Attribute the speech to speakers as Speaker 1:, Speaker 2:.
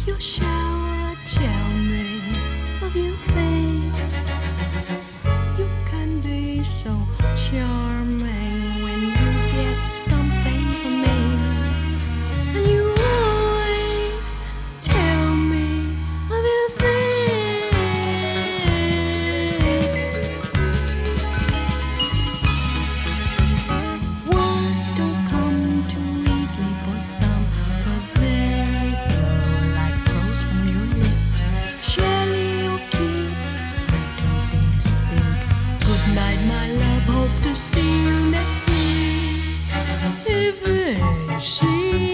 Speaker 1: your shower, tell me of your fate. You can be so charming when you get something from me. And you always tell me of your thing. Words don't come too easily for some, but they flow like prose from your lips. Shelley or Keats, I don't dare speak. Good night, my love, hope to see you next week. If they see